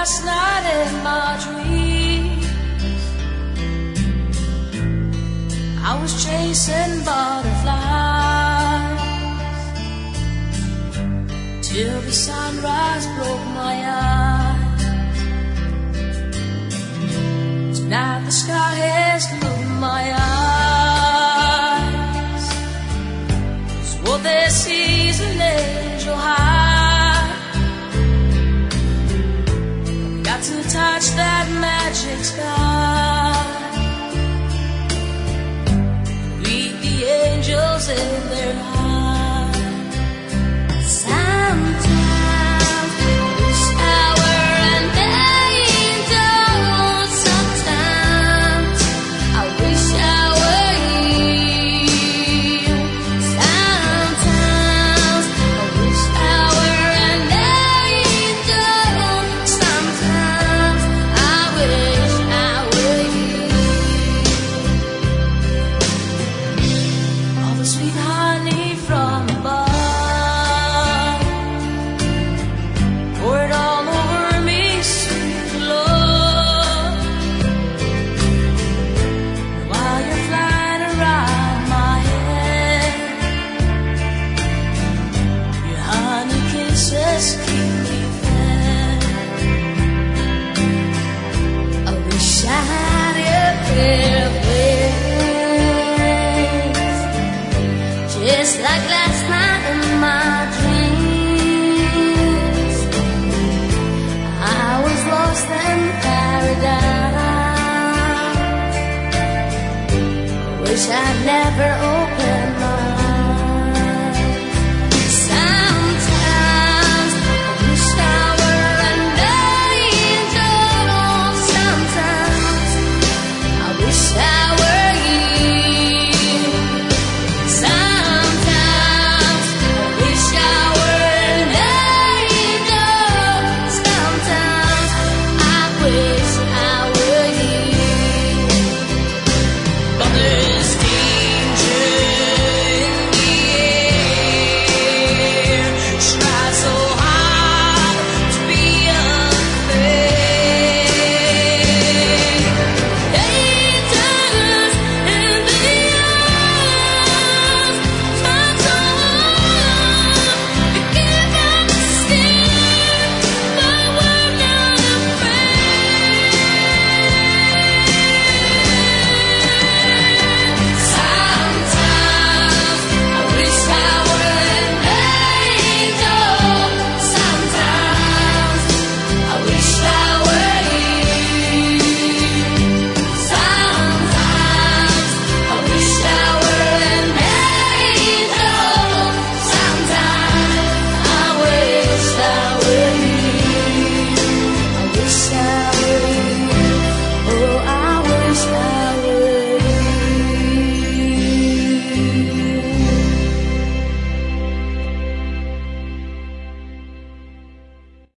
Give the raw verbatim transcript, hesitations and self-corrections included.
last night in my dream, I was chasing butterflies till the sunrise broke my eyes. Tonight the sky has looked my eyes. So what they see is an angel high. Got to touch that magic sky. Read the angels in their eyes.